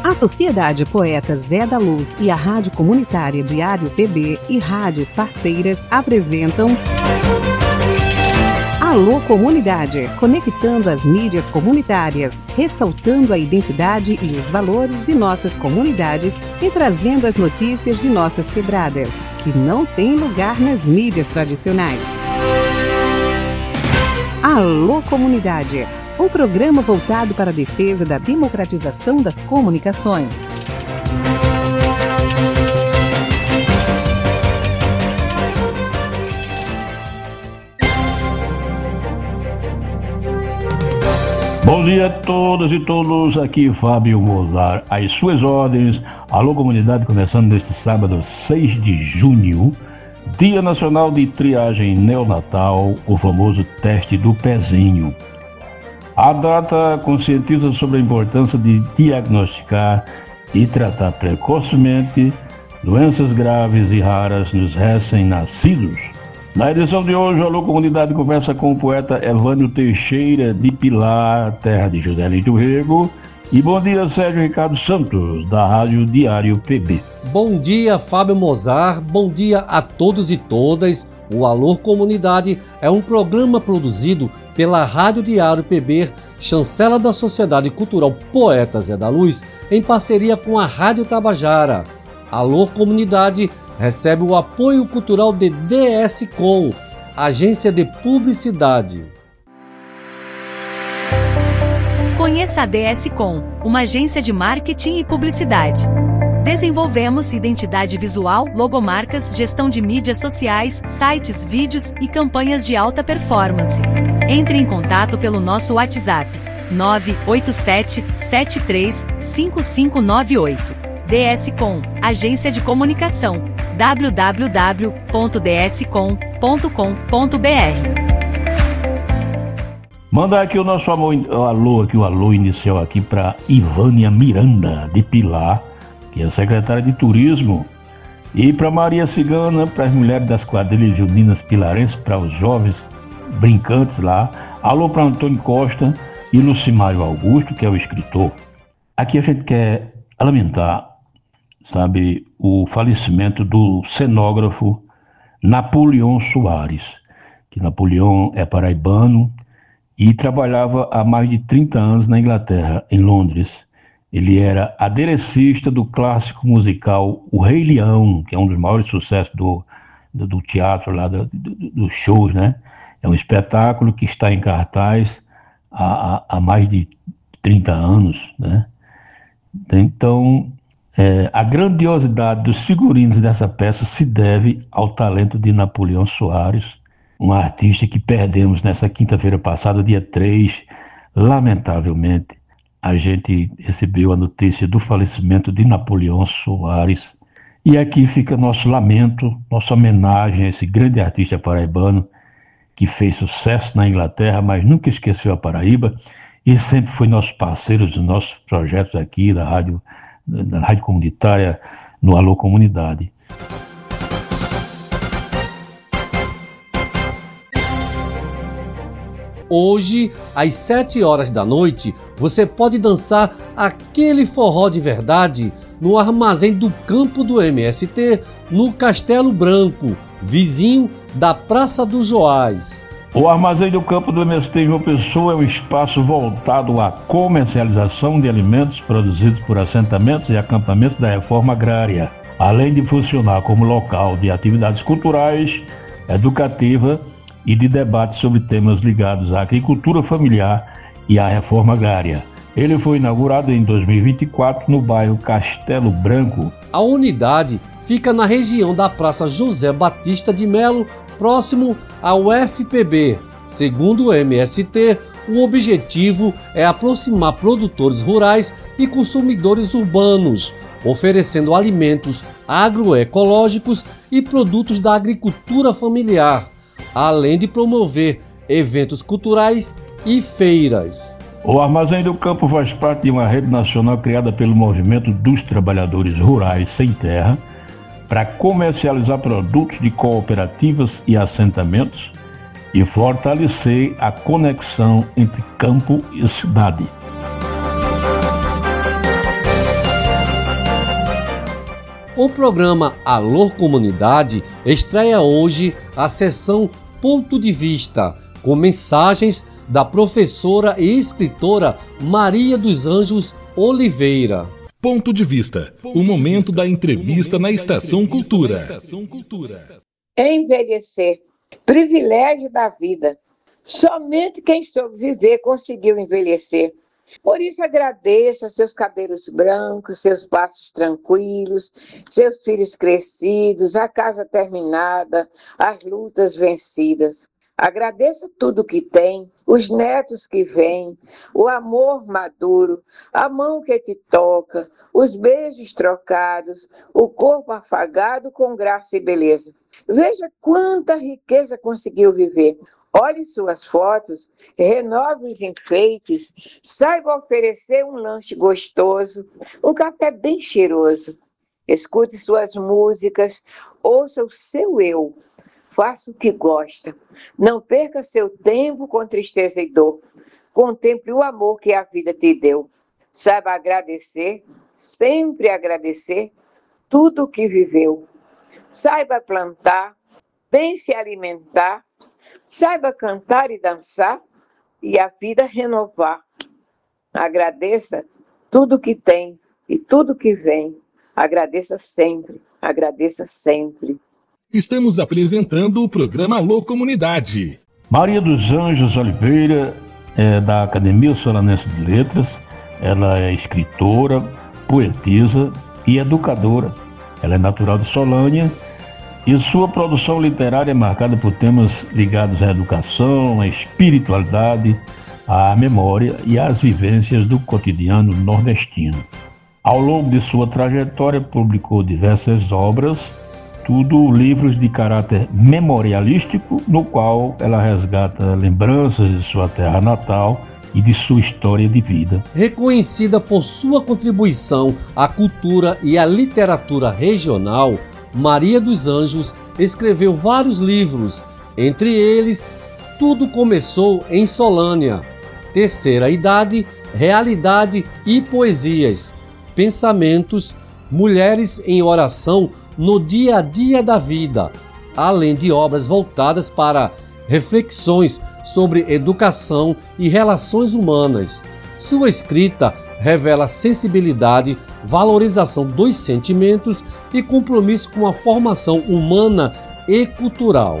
A Sociedade Poeta Zé da Luz e a Rádio Comunitária Diário PB e rádios parceiras apresentam Alô Comunidade, conectando as mídias comunitárias, ressaltando a identidade e os valores de nossas comunidades e trazendo as notícias de nossas quebradas, que não têm lugar nas mídias tradicionais. Alô Comunidade, um programa voltado para a defesa da democratização das comunicações. Bom dia a todas e todos, aqui Fábio Mozart, às suas ordens. Alô Comunidade, começando neste sábado 6 de junho, Dia Nacional de Triagem Neonatal, o famoso teste do pezinho. A data conscientiza sobre a importância de diagnosticar e tratar precocemente doenças graves e raras nos recém-nascidos. Na edição de hoje, a Alô Comunidade conversa com o poeta Evânio Teixeira, de Pilar, terra de Joselito Rego. E bom dia, Sérgio Ricardo Santos, da Rádio Diário PB. Bom dia, Fábio Mozart. Bom dia a todos e todas. O Alô Comunidade é um programa produzido pela Rádio Diário PB, chancela da Sociedade Cultural Poeta Zé da Luz, em parceria com a Rádio Tabajara. Alô Comunidade recebe o apoio cultural de DS-Com, agência de publicidade. Conheça a DS-Com, uma agência de marketing e publicidade. Desenvolvemos identidade visual, logomarcas, gestão de mídias sociais, sites, vídeos e campanhas de alta performance. Entre em contato pelo nosso WhatsApp 987735598. DS-Com, agência de comunicação, www.dscom.com.br. Mandar aqui o nosso alô inicial aqui para Ivânia Miranda, de Pilar, que é secretária de Turismo, e para Maria Cigana, para as mulheres das quadrilhas juninas pilarenses, para os jovens brincantes lá. Alô para Antônio Costa e Lucimário Augusto, que é o escritor. Aqui a gente quer lamentar, o falecimento do cenógrafo Napoleão Soares, que Napoleão é paraibano e trabalhava há mais de 30 anos na Inglaterra, em Londres. Ele era aderecista do clássico musical O Rei Leão, que é um dos maiores sucessos do teatro, lá dos shows, né? É um espetáculo que está em cartaz há mais de 30 anos, né? Então, a grandiosidade dos figurinos dessa peça se deve ao talento de Napoleão Soares, um artista que perdemos nessa quinta-feira passada, dia 3, lamentavelmente. A gente recebeu a notícia do falecimento de Napoleão Soares. E aqui fica nosso lamento, nossa homenagem a esse grande artista paraibano que fez sucesso na Inglaterra, mas nunca esqueceu a Paraíba e sempre foi nosso parceiro dos nossos projetos aqui da rádio comunitária, no Alô Comunidade. Hoje, às 7 horas da noite, você pode dançar aquele forró de verdade no Armazém do Campo do MST, no Castelo Branco, vizinho da Praça do Joás. O Armazém do Campo do MST em João Pessoa é um espaço voltado à comercialização de alimentos produzidos por assentamentos e acampamentos da reforma agrária, além de funcionar como local de atividades culturais, educativa e de debate sobre temas ligados à agricultura familiar e à reforma agrária. Ele foi inaugurado em 2024 no bairro Castelo Branco. A unidade fica na região da Praça José Batista de Melo, próximo ao FPB. Segundo o MST, o objetivo é aproximar produtores rurais e consumidores urbanos, oferecendo alimentos agroecológicos e produtos da agricultura familiar, além de promover eventos culturais e feiras. O Armazém do Campo faz parte de uma rede nacional criada pelo Movimento dos Trabalhadores Rurais Sem Terra para comercializar produtos de cooperativas e assentamentos e fortalecer a conexão entre campo e cidade. O programa Alô Comunidade estreia hoje a sessão Ponto de Vista, com mensagens da professora e escritora Maria dos Anjos Oliveira. Ponto de Vista, o momento da entrevista na Estação Cultura. Envelhecer, privilégio da vida. Somente quem soube viver conseguiu envelhecer. Por isso agradeça seus cabelos brancos, seus passos tranquilos, seus filhos crescidos, a casa terminada, as lutas vencidas. Agradeça tudo que tem, os netos que vêm, o amor maduro, a mão que te toca, os beijos trocados, o corpo afagado com graça e beleza. Veja quanta riqueza conseguiu viver. Olhe suas fotos, renove os enfeites, saiba oferecer um lanche gostoso, um café bem cheiroso. Escute suas músicas, ouça o seu eu, faça o que gosta. Não perca seu tempo com tristeza e dor. Contemple o amor que a vida te deu. Saiba agradecer, sempre agradecer, tudo o que viveu. Saiba plantar, bem se alimentar, saiba cantar e dançar e a vida renovar. Agradeça tudo que tem e tudo que vem. Agradeça sempre, agradeça sempre. Estamos apresentando o programa Alô Comunidade. Maria dos Anjos Oliveira é da Academia Solanense de Letras. Ela é escritora, poetisa e educadora. Ela é natural de Solânia e sua produção literária é marcada por temas ligados à educação, à espiritualidade, à memória e às vivências do cotidiano nordestino. Ao longo de sua trajetória, publicou diversas obras, tudo livros de caráter memorialístico, no qual ela resgata lembranças de sua terra natal e de sua história de vida. Reconhecida por sua contribuição à cultura e à literatura regional, Maria dos Anjos escreveu vários livros, entre eles Tudo Começou em Solânia, Terceira Idade, Realidade e Poesias, Pensamentos, Mulheres em Oração no Dia a Dia da Vida, além de obras voltadas para reflexões sobre educação e relações humanas. Sua escrita revela sensibilidade, valorização dos sentimentos e compromisso com a formação humana e cultural.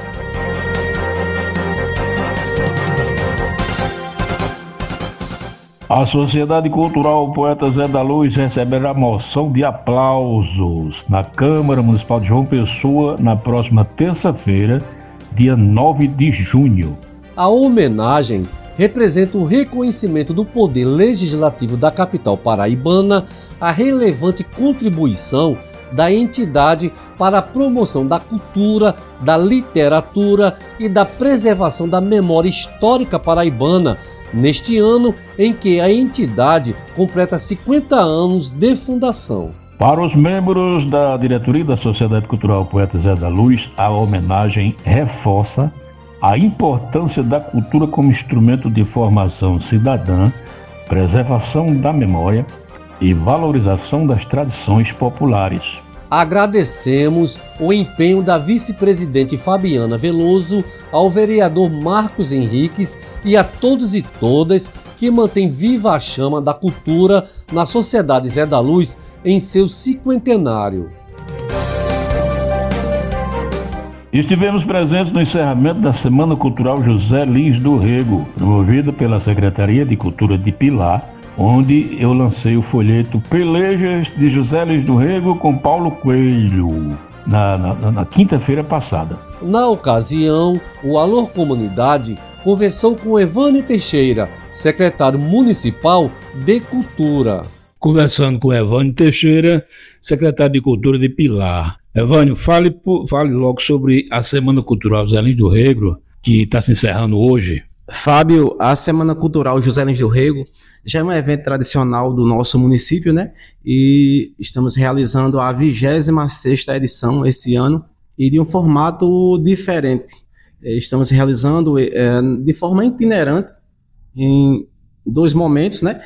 A Sociedade Cultural Poeta Zé da Luz receberá moção de aplausos na Câmara Municipal de João Pessoa na próxima terça-feira, dia 9 de junho. A homenagem representa o reconhecimento do poder legislativo da capital paraibana, a relevante contribuição da entidade para a promoção da cultura, da literatura e da preservação da memória histórica paraibana, neste ano em que a entidade completa 50 anos de fundação. Para os membros da diretoria da Sociedade Cultural Poeta Zé da Luz, a homenagem reforça a importância da cultura como instrumento de formação cidadã, preservação da memória e valorização das tradições populares. Agradecemos o empenho da vice-presidente Fabiana Veloso, ao vereador Marcos Henriques e a todos e todas que mantêm viva a chama da cultura na Sociedade Zé da Luz em seu cinquentenário. Estivemos presentes no encerramento da Semana Cultural José Lins do Rego, promovida pela Secretaria de Cultura de Pilar, onde eu lancei o folheto Pelejas de José Lins do Rego com Paulo Coelho, na quinta-feira passada. Na ocasião, o Alô Comunidade conversou com Evânio Teixeira, secretário municipal de Cultura. Conversando com Evânio Teixeira, secretário de Cultura de Pilar. Evânio, fale logo sobre a Semana Cultural José Lins do Rego, que está se encerrando hoje. Fábio, a Semana Cultural José Lins do Rego já é um evento tradicional do nosso município, né? E estamos realizando a 26ª edição esse ano e de um formato diferente. Estamos realizando de forma itinerante em 2 momentos, né?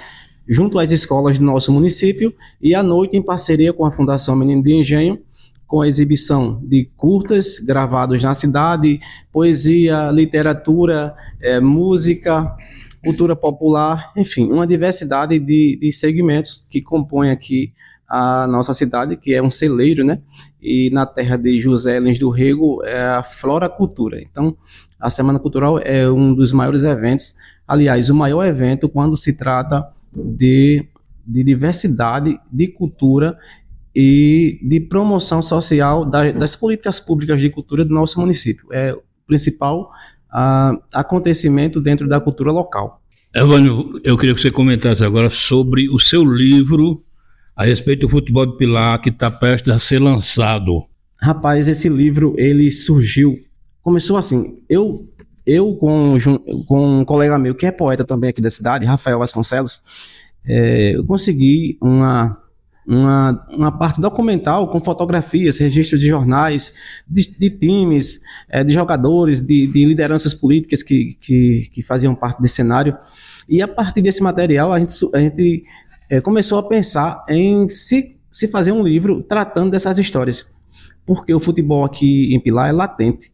junto às escolas do nosso município, e à noite, em parceria com a Fundação Menino de Engenho, com a exibição de curtas gravados na cidade, poesia, literatura, música, cultura popular, enfim, uma diversidade de segmentos que compõem aqui a nossa cidade, que é um celeiro, né? E na terra de José Lins do Rego é a Flora Cultura. Então, a Semana Cultural é um dos maiores eventos, aliás, o maior evento quando se trata de diversidade, de cultura e de promoção social das políticas públicas de cultura do nosso município. É o principal acontecimento dentro da cultura local. Evânio, eu queria que você comentasse agora sobre o seu livro a respeito do futebol de Pilar, que está prestes a ser lançado. Rapaz, esse livro, ele começou assim, eu com um colega meu, que é poeta também aqui da cidade, Rafael Vasconcelos, eu consegui uma parte documental com fotografias, registros de jornais, de times, de jogadores, de lideranças políticas que faziam parte desse cenário. E a partir desse material, a gente começou a pensar em se fazer um livro tratando dessas histórias. Porque o futebol aqui em Pilar é latente.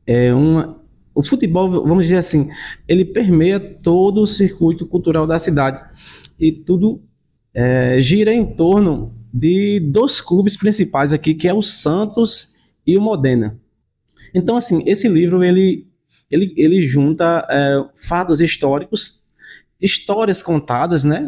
O futebol, vamos dizer assim, ele permeia todo o circuito cultural da cidade. E tudo gira em torno de 2 clubes principais aqui, que é o Santos e o Modena. Então, assim, esse livro, ele junta fatos históricos, histórias contadas, né,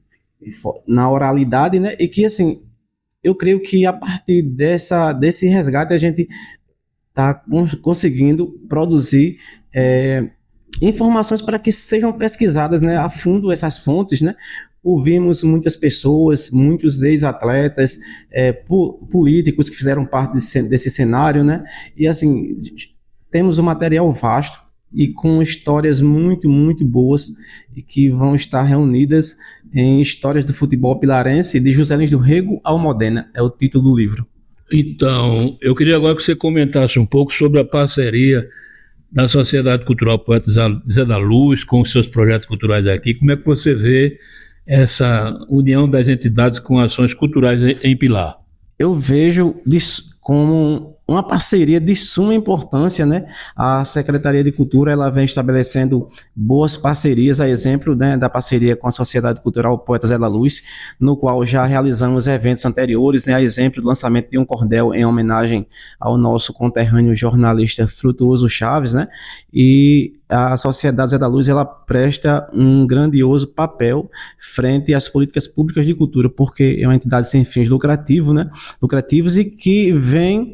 na oralidade, né, e que, assim, eu creio que a partir desse resgate a gente está conseguindo produzir informações para que sejam pesquisadas, né, a fundo essas fontes, né. Ouvimos muitas pessoas, muitos ex-atletas, políticos que fizeram parte desse cenário, né, e assim, temos um material vasto e com histórias muito, muito boas e que vão estar reunidas em Histórias do Futebol Pilarense, de José Lins do Rego ao Modena, é o título do livro. Então, eu queria agora que você comentasse um pouco sobre a parceria da Sociedade Cultural Poeta Zé da Luz com os seus projetos culturais aqui. Como é que você vê essa união das entidades com ações culturais em Pilar? Eu vejo como uma parceria de suma importância, né? A Secretaria de Cultura, ela vem estabelecendo boas parcerias, a exemplo, né, da parceria com a Sociedade Cultural Poeta Zé da Luz, no qual já realizamos eventos anteriores, né, a exemplo do lançamento de um cordel em homenagem ao nosso conterrâneo jornalista Frutuoso Chaves, né? E a Sociedade Zé da Luz, ela presta um grandioso papel frente às políticas públicas de cultura, porque é uma entidade sem fins lucrativos, né? Lucrativos, e que vem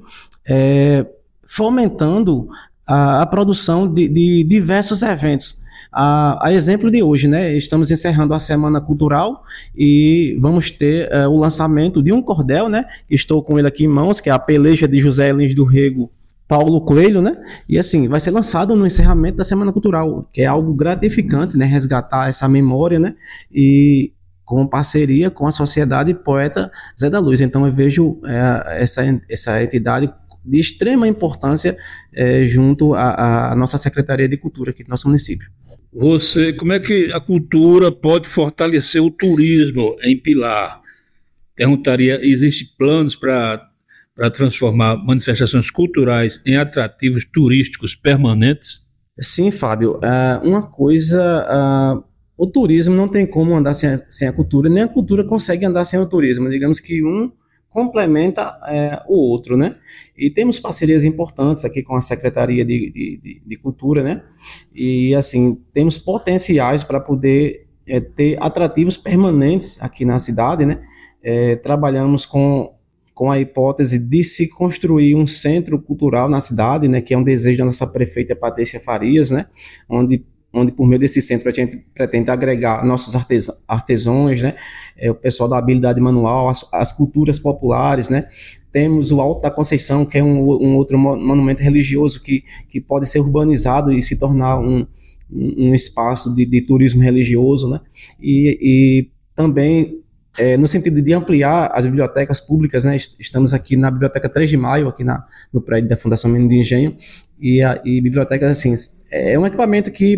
fomentando a produção de diversos eventos. A exemplo de hoje, né? Estamos encerrando a Semana Cultural e vamos ter o lançamento de um cordel, né? Estou com ele aqui em mãos, que é a peleja de José Lins do Rego Paulo Coelho, né? E assim, vai ser lançado no encerramento da Semana Cultural, que é algo gratificante, né? Resgatar essa memória, né? E com parceria com a Sociedade Poeta Zé da Luz. Então eu vejo essa entidade de extrema importância junto à nossa Secretaria de Cultura aqui do nosso município. Como é que a cultura pode fortalecer o turismo em Pilar? Perguntaria, existem planos para transformar manifestações culturais em atrativos turísticos permanentes? Sim, Fábio. Uma coisa, o turismo não tem como andar sem a cultura, nem a cultura consegue andar sem o turismo. Digamos que um complementa o outro, né? E temos parcerias importantes aqui com a Secretaria de Cultura, né? E, assim, temos potenciais para poder ter atrativos permanentes aqui na cidade, né? Trabalhamos com a hipótese de se construir um centro cultural na cidade, né? Que é um desejo da nossa prefeita Patrícia Farias, né? Onde por meio desse centro a gente pretende agregar nossos artesãos, né? O pessoal da habilidade manual, as culturas populares, né? Temos o Alto da Conceição, que é um outro monumento religioso que pode ser urbanizado e se tornar um espaço de turismo religioso, né? E também no sentido de ampliar as bibliotecas públicas, né? Estamos aqui na Biblioteca 3 de Maio, aqui no prédio da Fundação Menino de Engenho, e bibliotecas, assim, é um equipamento que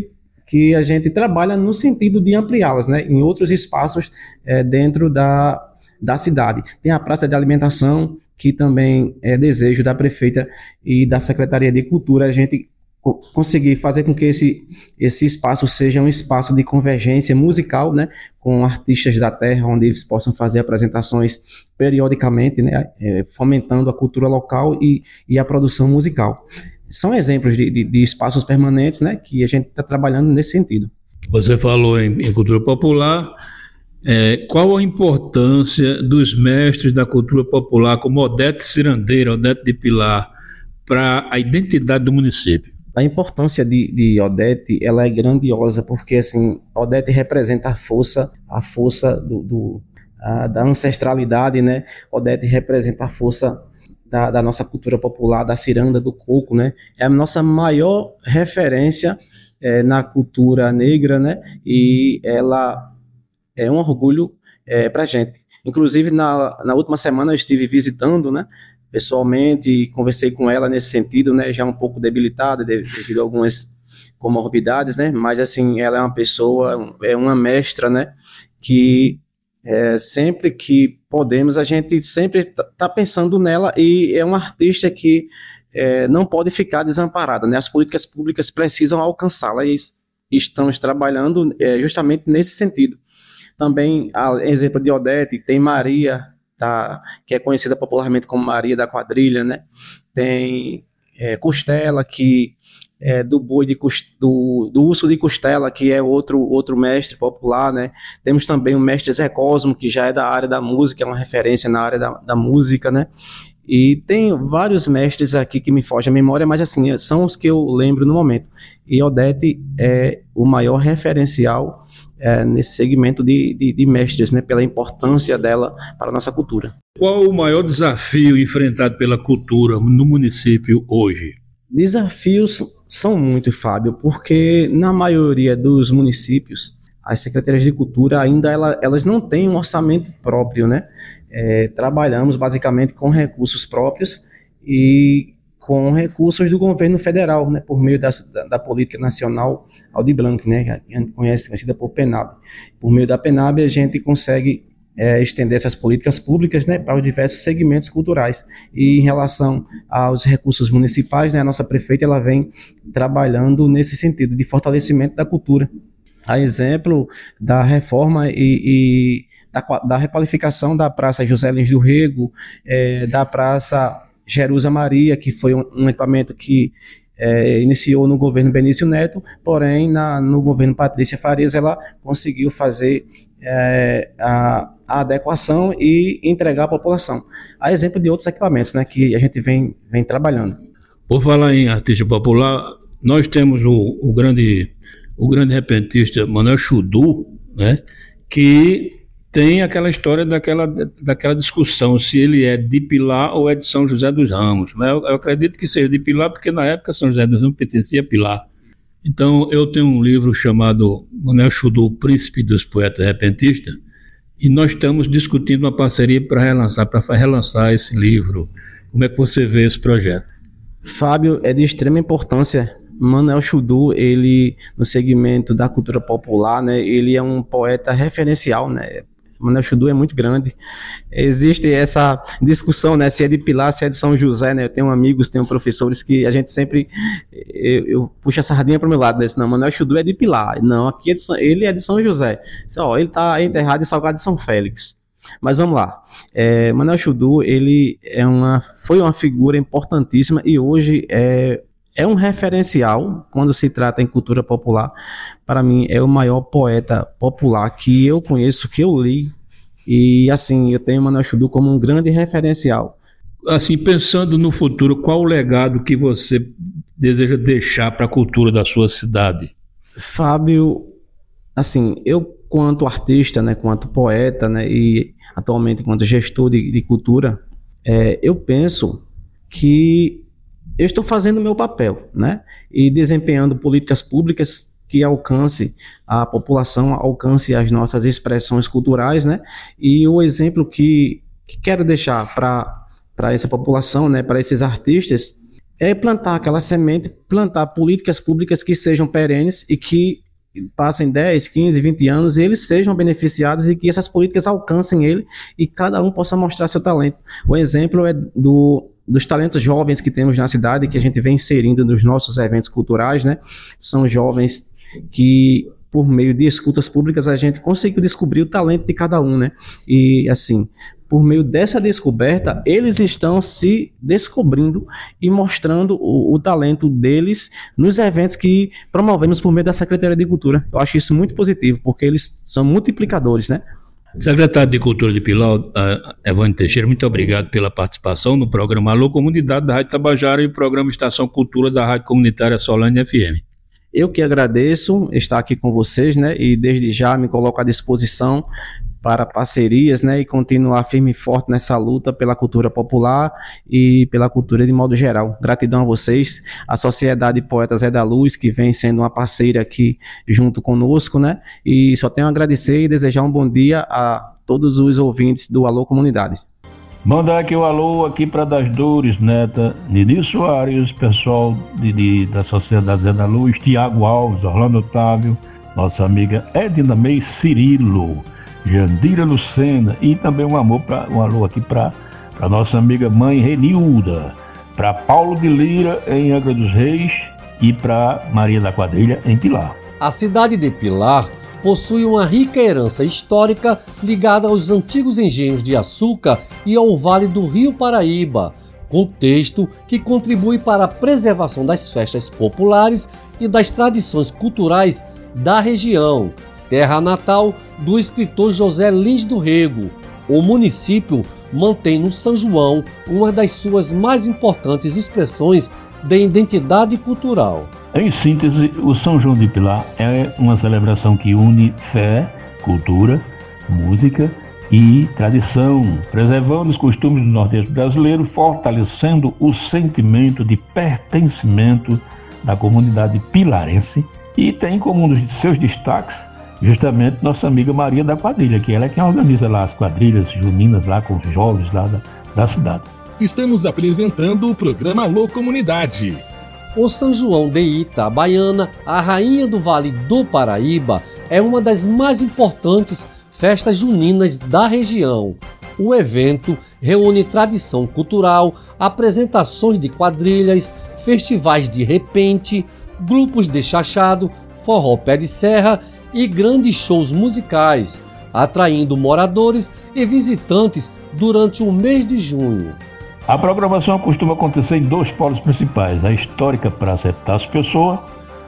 que a gente trabalha no sentido de ampliá-las, né, em outros espaços dentro da cidade. Tem a praça de alimentação, que também é desejo da prefeita e da Secretaria de Cultura a gente conseguir fazer com que esse espaço seja um espaço de convergência musical, né, com artistas da terra, onde eles possam fazer apresentações periodicamente, né, fomentando a cultura local e a produção musical. São exemplos de espaços permanentes, né, que a gente está trabalhando nesse sentido. Você falou em cultura popular. Qual a importância dos mestres da cultura popular, como Odete Cirandeira, Odete de Pilar, para a identidade do município? A importância de Odete, ela é grandiosa, porque assim, Odete representa a força da ancestralidade, né? Odete representa a força da nossa cultura popular, da ciranda, do coco, né? É a nossa maior referência na cultura negra, né? E ela é um orgulho para a gente. Inclusive, na última semana eu estive visitando, né, pessoalmente, e conversei com ela nesse sentido, né, já um pouco debilitada devido a algumas comorbidades, né, mas assim, ela é uma pessoa, é uma mestra, né, que sempre que podemos, a gente sempre está pensando nela, e é uma artista que não pode ficar desamparada, né, as políticas públicas precisam alcançá-la, e estamos trabalhando justamente nesse sentido. Também, exemplo de Odete, tem Maria, que é conhecida popularmente como Maria da Quadrilha, né? Tem Costela, que é do boi do urso de Costela, que é outro mestre popular, né? Temos também o mestre Zé Cosmo, que já é da área da música, é uma referência na área da música, né? E tem vários mestres aqui que me fogem a memória, mas assim, são os que eu lembro no momento. E Odete é o maior referencial nesse segmento de mestres, né, pela importância dela para a nossa cultura. Qual o maior desafio enfrentado pela cultura no município hoje? Desafios são muitos, Fábio, porque na maioria dos municípios, as secretarias de cultura ainda elas não têm um orçamento próprio, né? Trabalhamos basicamente com recursos próprios e com recursos do governo federal, né, por meio da Política Nacional Aldir Blanc, né, que a gente conhecida por PNAB. Por meio da PNAB, a gente consegue estender essas políticas públicas, né, para os diversos segmentos culturais. E em relação aos recursos municipais, né, a nossa prefeita ela vem trabalhando nesse sentido de fortalecimento da cultura. A exemplo da reforma e da requalificação da Praça José Lins do Rego, da Praça Jerusa Maria, que foi um equipamento que iniciou no governo Benício Neto, porém no governo Patrícia Farias ela conseguiu fazer a adequação e entregar à população. A exemplo de outros equipamentos, né, que a gente vem trabalhando. Por falar em artista popular, nós temos o grande repentista Manuel Chudu, né, que tem aquela história daquela discussão se ele é de Pilar ou é de São José dos Ramos. Né? Eu acredito que seja de Pilar, porque na época São José dos Ramos pertencia a Pilar. Então eu tenho um livro chamado Manuel Chudu, Príncipe dos Poetas Repentistas, e nós estamos discutindo uma parceria para relançar esse livro. Como é que você vê esse projeto? Fábio, é de extrema importância. Manuel Chudu, ele, no segmento da cultura popular, né, ele é um poeta referencial, né? Manuel Chudu é muito grande. Existe essa discussão, né, se é de Pilar, se é de São José, né? Eu tenho amigos, tenho professores que a gente sempre eu puxo a sardinha para o meu lado, né? Não, Manuel Chudu é de Pilar. Não, aqui ele é de São José. Ele está enterrado em Salgado de São Félix. Mas vamos lá. Manuel Chudu, ele foi uma figura importantíssima e hoje é um referencial quando se trata em cultura popular. Para mim, é o maior poeta popular que eu conheço, que eu li. E, assim, eu tenho Manuel Chudu como um grande referencial. Assim, pensando no futuro, qual o legado que você deseja deixar para a cultura da sua cidade? Fábio, assim, eu, quanto artista, né, quanto poeta, né, e atualmente quanto gestor de cultura, eu penso que eu estou fazendo o meu papel, né? E desempenhando políticas públicas que alcance a população, alcance as nossas expressões culturais, né? E o exemplo que quero deixar para essa população, né? Para esses artistas, é plantar aquela semente, plantar políticas públicas que sejam perenes e que passem 10, 15, 20 anos e eles sejam beneficiados e que essas políticas alcancem ele e cada um possa mostrar seu talento. O exemplo é dos talentos jovens que temos na cidade, que a gente vem inserindo nos nossos eventos culturais, né? São jovens que, por meio de escutas públicas, a gente conseguiu descobrir o talento de cada um, né? E, assim, por meio dessa descoberta, eles estão se descobrindo e mostrando o talento deles nos eventos que promovemos por meio da Secretaria de Cultura. Eu acho isso muito positivo, porque eles são multiplicadores, né? Secretário de Cultura de Pilar, Evandro Teixeira, muito obrigado pela participação no programa Alô Comunidade da Rádio Tabajara e o programa Estação Cultura da Rádio Comunitária Solane FM. Eu que agradeço estar aqui com vocês, né, e desde já me coloco à disposição para parcerias, né, e continuar firme e forte nessa luta pela cultura popular e pela cultura de modo geral. Gratidão a vocês, a Sociedade Poetas é da Luz, que vem sendo uma parceira aqui junto conosco, né, e só tenho a agradecer e desejar um bom dia a todos os ouvintes do Alô Comunidade. Mandar aqui o alô aqui para Das Dores, Neta, Nini Soares, pessoal da Sociedade Zé da Luz, Tiago Alves, Orlando Otávio, nossa amiga Edna May Cirilo, Jandira Lucena e também um alô aqui para nossa amiga mãe Renilda, para Paulo de Lira em Angra dos Reis e para Maria da Quadrilha em Pilar. A cidade de Pilar possui uma rica herança histórica ligada aos antigos engenhos de açúcar e ao Vale do Rio Paraíba, contexto que contribui para a preservação das festas populares e das tradições culturais da região, terra natal do escritor José Lins do Rego. O município mantém no São João uma das suas mais importantes expressões de identidade cultural. Em síntese, o São João de Pilar é uma celebração que une fé, cultura, música e tradição, preservando os costumes do Nordeste brasileiro, fortalecendo o sentimento de pertencimento da comunidade pilarense e tem como um dos seus destaques justamente nossa amiga Maria da Quadrilha, que ela é quem organiza lá as quadrilhas juninas lá com os jovens lá da cidade. Estamos apresentando o programa Alô Comunidade. O São João de Itabaiana, a rainha do Vale do Paraíba, é uma das mais importantes festas juninas da região. O evento reúne tradição cultural, apresentações de quadrilhas, festivais de repente, grupos de chachado, forró pé de serra e grandes shows musicais, atraindo moradores e visitantes durante o mês de junho. A programação costuma acontecer em dois polos principais, a histórica Praça Epitácio Pessoa,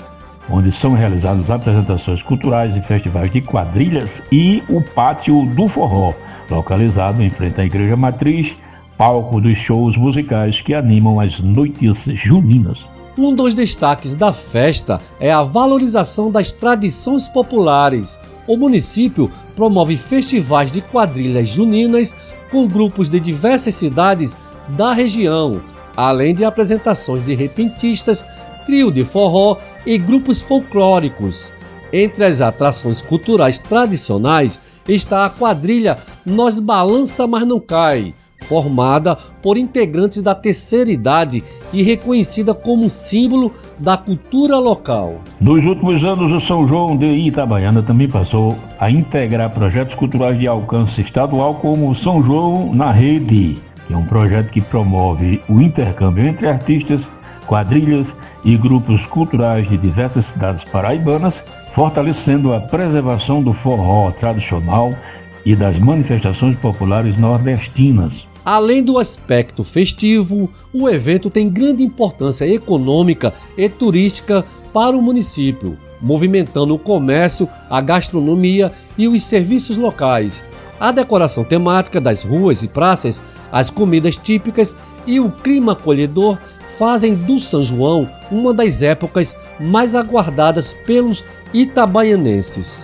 onde são realizadas apresentações culturais e festivais de quadrilhas, e o Pátio do Forró, localizado em frente à Igreja Matriz, palco dos shows musicais que animam as noites juninas. Um dos destaques da festa é a valorização das tradições populares. O município promove festivais de quadrilhas juninas com grupos de diversas cidades da região, além de apresentações de repentistas, trio de forró e grupos folclóricos. Entre as atrações culturais tradicionais está a quadrilha Nós Balança Mas Não Cai, formada por integrantes da terceira idade e reconhecida como símbolo da cultura local. Nos últimos anos, o São João de Itabaiana também passou a integrar projetos culturais de alcance estadual, como o São João na Rede, que é um projeto que promove o intercâmbio entre artistas, quadrilhas e grupos culturais de diversas cidades paraibanas, fortalecendo a preservação do forró tradicional e das manifestações populares nordestinas. Além do aspecto festivo, o evento tem grande importância econômica e turística para o município, movimentando o comércio, a gastronomia e os serviços locais. A decoração temática das ruas e praças, as comidas típicas e o clima acolhedor fazem do São João uma das épocas mais aguardadas pelos itabaianenses.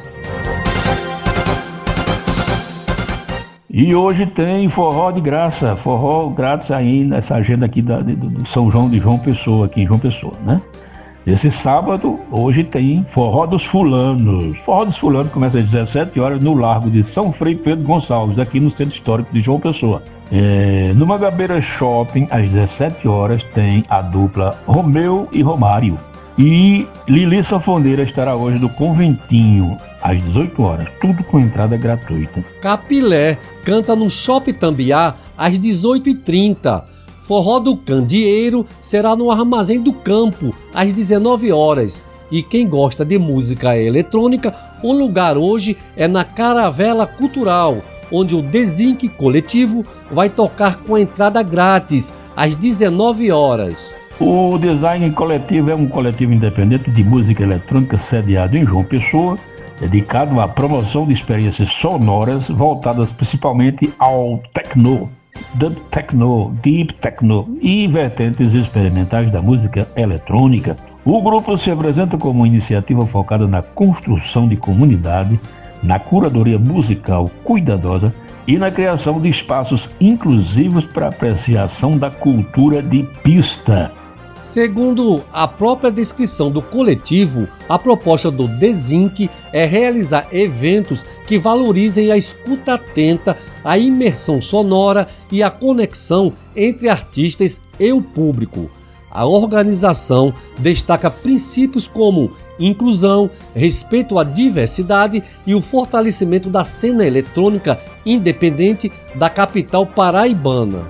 E hoje tem forró de graça, forró grátis aí nessa agenda aqui do São João de João Pessoa, aqui em João Pessoa, né? Esse sábado, hoje tem Forró dos Fulanos. Forró dos Fulanos começa às 17 horas no Largo de São Frei Pedro Gonçalves, aqui no Centro Histórico de João Pessoa. No Mangabeira Shopping, às 17 horas, tem a dupla Romeu e Romário. E Lili Sanfoneira estará hoje no Conventinho, às 18 horas, tudo com entrada gratuita. Capilé canta no Shopping Tambiá, às 18h30. Forró do Candeeiro será no Armazém do Campo, às 19 horas. E quem gosta de música eletrônica, o lugar hoje é na Caravela Cultural, onde o Dezinc Coletivo vai tocar com entrada grátis, às 19 horas. O Design Coletivo é um coletivo independente de música eletrônica sediado em João Pessoa, dedicado à promoção de experiências sonoras voltadas principalmente ao techno, dub techno, deep techno e vertentes experimentais da música eletrônica. O grupo se apresenta como uma iniciativa focada na construção de comunidade, na curadoria musical cuidadosa e na criação de espaços inclusivos para apreciação da cultura de pista. Segundo a própria descrição do coletivo, a proposta do Dezinc é realizar eventos que valorizem a escuta atenta, a imersão sonora e a conexão entre artistas e o público. A organização destaca princípios como inclusão, respeito à diversidade e o fortalecimento da cena eletrônica independente da capital paraibana.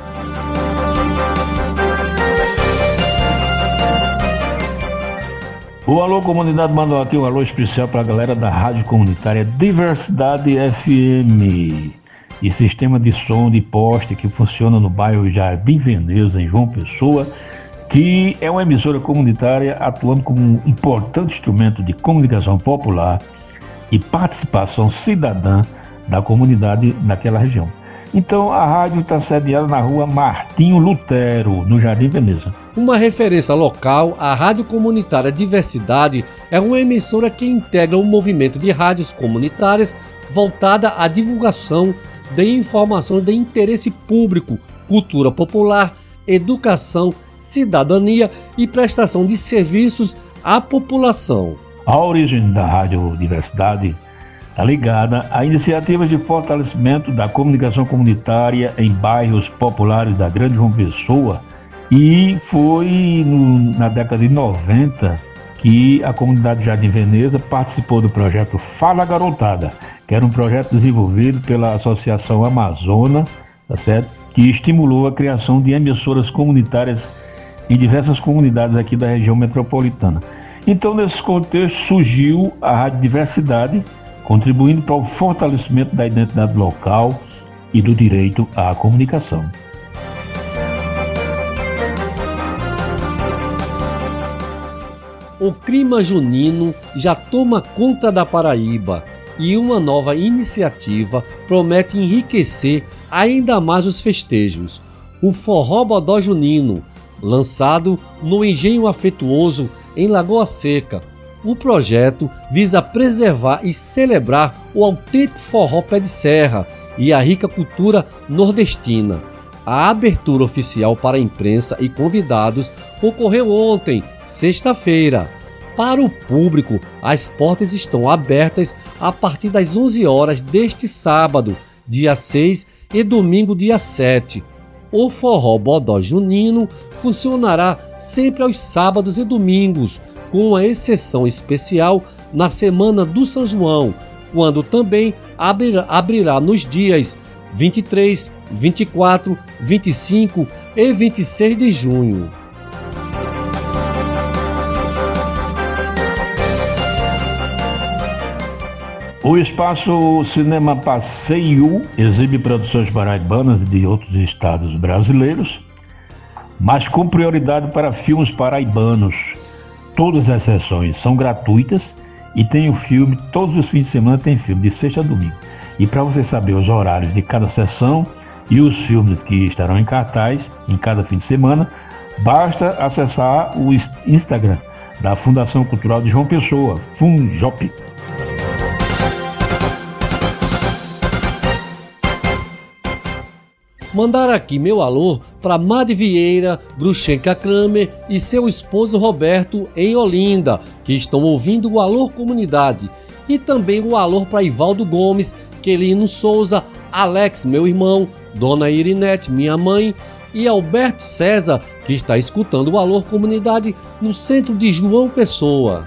O Alô Comunidade mandou aqui um alô especial para a galera da Rádio Comunitária Diversidade FM e sistema de som de poste que funciona no bairro Jardim Veneza, em João Pessoa, que é uma emissora comunitária atuando como um importante instrumento de comunicação popular e participação cidadã da comunidade daquela região. Então a rádio está sediada na rua Martinho Lutero, no Jardim Veneza. Uma referência local, a Rádio Comunitária Diversidade é uma emissora que integra um movimento de rádios comunitárias voltada à divulgação de informação de interesse público, cultura popular, educação, cidadania e prestação de serviços à população. A origem da Rádio Diversidade está ligada a iniciativas de fortalecimento da comunicação comunitária em bairros populares da Grande João Pessoa, e foi na década de 90 que a comunidade Jardim Veneza participou do projeto Fala Garotada, que era um projeto desenvolvido pela Associação Amazona, tá certo? Que estimulou a criação de emissoras comunitárias em diversas comunidades aqui da região metropolitana. Então, nesse contexto, surgiu a Rádio Diversidade, contribuindo para o fortalecimento da identidade local e do direito à comunicação. O clima junino já toma conta da Paraíba e uma nova iniciativa promete enriquecer ainda mais os festejos. O Forró Bodó Junino, lançado no Engenho Afetuoso, em Lagoa Seca. O projeto visa preservar e celebrar o autêntico forró pé de serra e a rica cultura nordestina. A abertura oficial para a imprensa e convidados ocorreu ontem, sexta-feira. Para o público, as portas estão abertas a partir das 11 horas deste sábado, dia 6 e domingo, dia 7. O Forró Bodó Junino funcionará sempre aos sábados e domingos, com uma exceção especial na Semana do São João, quando também abrirá nos dias 23, 24, 25 e 26 de junho. O Espaço Cinema Passeio exibe produções paraibanas de outros estados brasileiros, mas com prioridade para filmes paraibanos. Todas as sessões são gratuitas e tem o filme, todos os fins de semana tem filme, de sexta a domingo. E para você saber os horários de cada sessão e os filmes que estarão em cartaz em cada fim de semana, basta acessar o Instagram da Fundação Cultural de João Pessoa, FUNJOP. Mandar aqui meu alô para Madi Vieira, Gruchenka Kramer e seu esposo Roberto em Olinda, que estão ouvindo o Alô Comunidade. E também o alô para Ivaldo Gomes, Quelino Souza, Alex, meu irmão, Dona Irinete, minha mãe, e Alberto César, que está escutando o Alô Comunidade no centro de João Pessoa.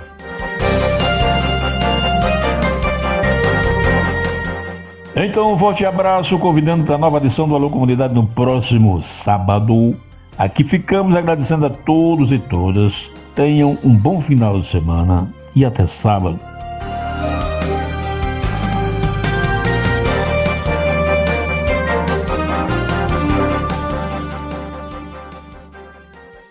Então, um forte abraço, convidando para a nova edição do Alô Comunidade no próximo sábado. Aqui ficamos agradecendo a todos e todas. Tenham um bom final de semana e até sábado.